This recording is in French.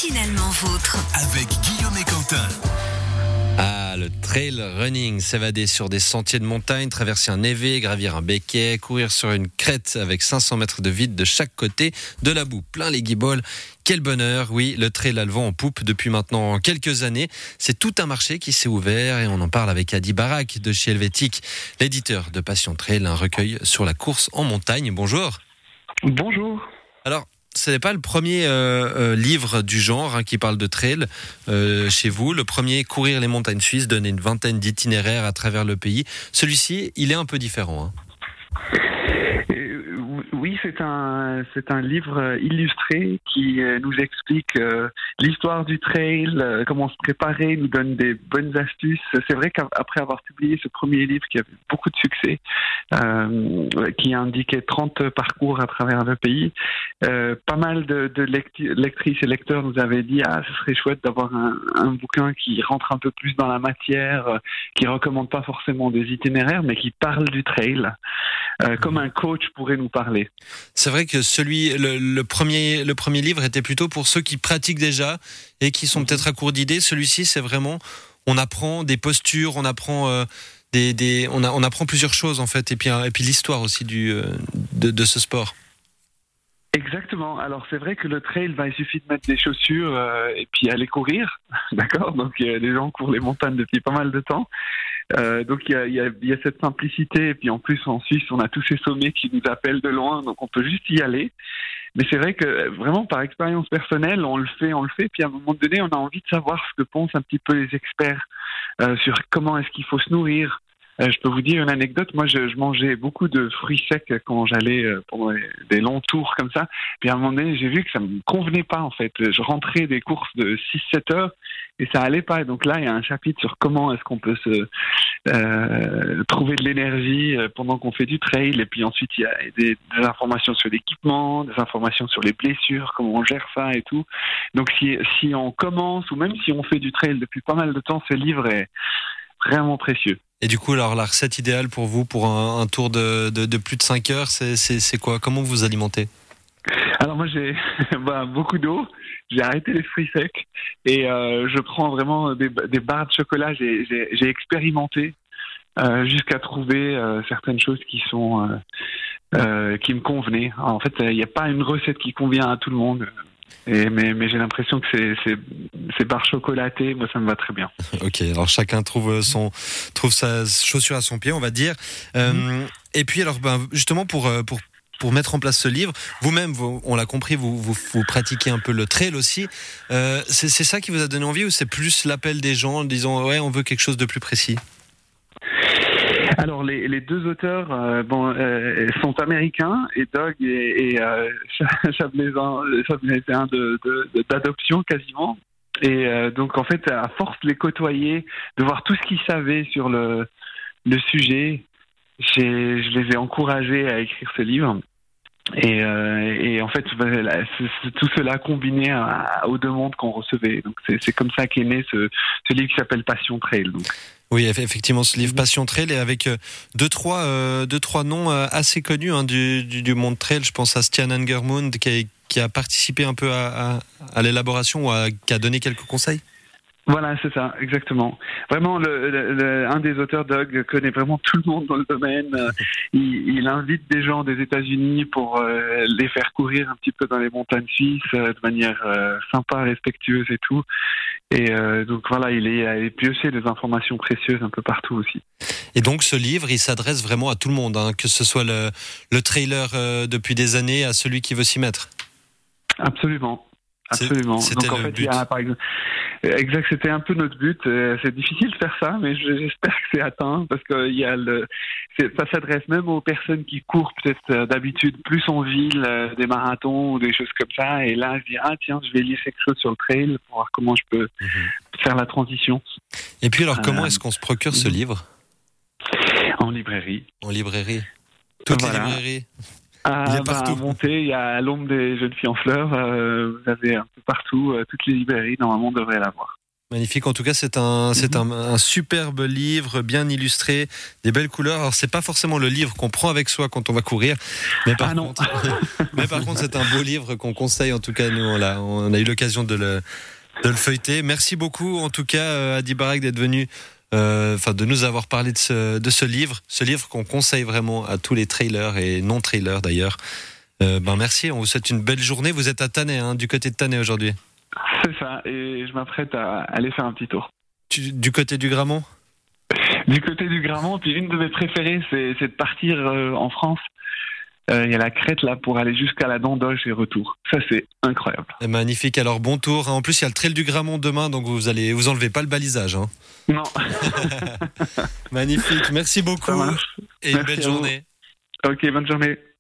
Finalement vôtre. Avec Guillaume et Quentin. Ah, le trail running, s'évader sur des sentiers de montagne, traverser un évier, gravir un béquet, courir sur une crête avec 500 mètres de vide de chaque côté, de la boue plein les guiboles. Quel bonheur, oui, le trail a le vent en poupe depuis maintenant quelques années. C'est tout un marché qui s'est ouvert et on en parle avec Adi Barak de chez Helvétique, l'éditeur de Passion Trail, un recueil sur la course en montagne. Bonjour. Bonjour. Alors, ce n'est pas le premier livre du genre qui parle de trail chez vous. Le premier, Courir les montagnes suisses, donne une vingtaine d'itinéraires à travers le pays. Celui-ci, il est un peu différent. Oui, c'est un livre illustré qui nous explique l'histoire du trail, comment se préparer, nous donne des bonnes astuces. C'est vrai qu'après avoir publié ce premier livre qui avait beaucoup de succès, qui indiquait 30 parcours à travers le pays, pas mal de lectrices et lecteurs nous avaient dit « Ah, ce serait chouette d'avoir un bouquin qui rentre un peu plus dans la matière, qui recommande pas forcément des itinéraires, mais qui parle du trail, comme un coach pourrait nous parler. » C'est vrai que le premier livre était plutôt pour ceux qui pratiquent déjà et qui sont peut-être à court d'idées. Celui-ci, c'est vraiment, on apprend des postures, on apprend on apprend plusieurs choses en fait, et puis l'histoire aussi de ce sport. Exactement. Alors c'est vrai que le trail, il suffit de mettre des chaussures et puis aller courir, d'accord. Donc les gens courent les montagnes depuis pas mal de temps. Donc il y a cette simplicité, et puis en plus en Suisse on a tous ces sommets qui nous appellent de loin, donc on peut juste y aller. Mais c'est vrai que vraiment par expérience personnelle, on le fait, puis à un moment donné on a envie de savoir ce que pensent un petit peu les experts sur comment est-ce qu'il faut se nourrir. Je peux vous dire une anecdote. Moi, je mangeais beaucoup de fruits secs quand j'allais pendant des longs tours comme ça. Puis à un moment donné, j'ai vu que ça me convenait pas, en fait. Je rentrais des courses de 6-7 heures et ça allait pas. Et donc là, il y a un chapitre sur comment est-ce qu'on peut se trouver de l'énergie pendant qu'on fait du trail. Et puis ensuite, il y a des informations sur l'équipement, des informations sur les blessures, comment on gère ça et tout. Donc si on commence, ou même si on fait du trail depuis pas mal de temps, ce livre est vraiment précieux. Et du coup, alors la recette idéale pour vous, pour un tour de plus de 5 heures, c'est quoi ? Comment vous vous alimentez ? Alors moi, j'ai beaucoup d'eau, j'ai arrêté les fruits secs et je prends vraiment des barres de chocolat. J'ai expérimenté jusqu'à trouver certaines choses qui me convenaient. Alors, en fait, il n'y a pas une recette qui convient à tout le monde. Mais j'ai l'impression que ces barres chocolatées, moi ça me va très bien. Ok, alors chacun trouve sa chaussure à son pied, on va dire. Et puis alors, justement pour mettre en place ce livre, vous-même, on l'a compris, vous pratiquez un peu le trail aussi. C'est ça qui vous a donné envie, ou c'est plus l'appel des gens en disant ouais, on veut quelque chose de plus précis? Alors les deux auteurs sont américains, et Doug et Chablaisin d'adoption quasiment. Et donc en fait, à force de les côtoyer, de voir tout ce qu'ils savaient sur le sujet, je les ai encouragés à écrire ce livre. Et en fait, tout cela combiné aux demandes qu'on recevait. Donc c'est comme ça qu'est né ce livre qui s'appelle Passion Trail. Donc. Oui, effectivement, ce livre Passion Trail est avec deux trois noms assez connus du monde trail. Je pense à Stian Angermund qui a participé un peu à l'élaboration, qui a donné quelques conseils. Voilà, c'est ça, exactement. Vraiment, un des auteurs, Doug, connaît vraiment tout le monde dans le domaine. Il invite des gens des États-Unis pour les faire courir un petit peu dans les montagnes suisses de manière sympa, respectueuse et tout. Et donc voilà, il a pioché des informations précieuses un peu partout aussi. Et donc ce livre, il s'adresse vraiment à tout le monde, que ce soit le trailer depuis des années à celui qui veut s'y mettre. Absolument. C'était donc en fait, but. Par exemple, exact, c'était un peu notre but. C'est difficile de faire ça, mais j'espère que c'est atteint, parce que ça s'adresse même aux personnes qui courent peut-être d'habitude plus en ville, des marathons ou des choses comme ça. Et là, je dis tiens, je vais lire quelque chose sur le trail pour voir comment je peux faire la transition. Et puis alors, comment est-ce qu'on se procure ce livre ? En librairie. En librairie. Toutes les librairies. Il est partout. À Monter, il y a à l'ombre des jeunes filles en fleurs. Vous avez un peu partout, toutes les librairies, normalement, devraient l'avoir. Magnifique. En tout cas, c'est un superbe livre, bien illustré, des belles couleurs. Alors, c'est pas forcément le livre qu'on prend avec soi quand on va courir, mais par contre, c'est un beau livre qu'on conseille. En tout cas, nous, on a eu l'occasion de le feuilleter. Merci beaucoup, en tout cas, Adi Barak, d'être venu. De nous avoir parlé de ce livre qu'on conseille vraiment à tous les trailers et non-trailers d'ailleurs. Merci, on vous souhaite une belle journée. Vous êtes à Tannay, du côté de Tannay aujourd'hui. C'est ça, et je m'apprête à aller faire un petit tour. Du côté du Grammont ? Du côté du Grammont, puis une de mes préférées, c'est de partir en France. Il y a la crête là pour aller jusqu'à la Dandoche et retour. Ça, c'est incroyable. Magnifique, alors bon tour. En plus, il y a le trail du Grammont demain, donc vous enlevez pas le balisage. Non. Magnifique, merci beaucoup et une belle journée. Ok, bonne journée.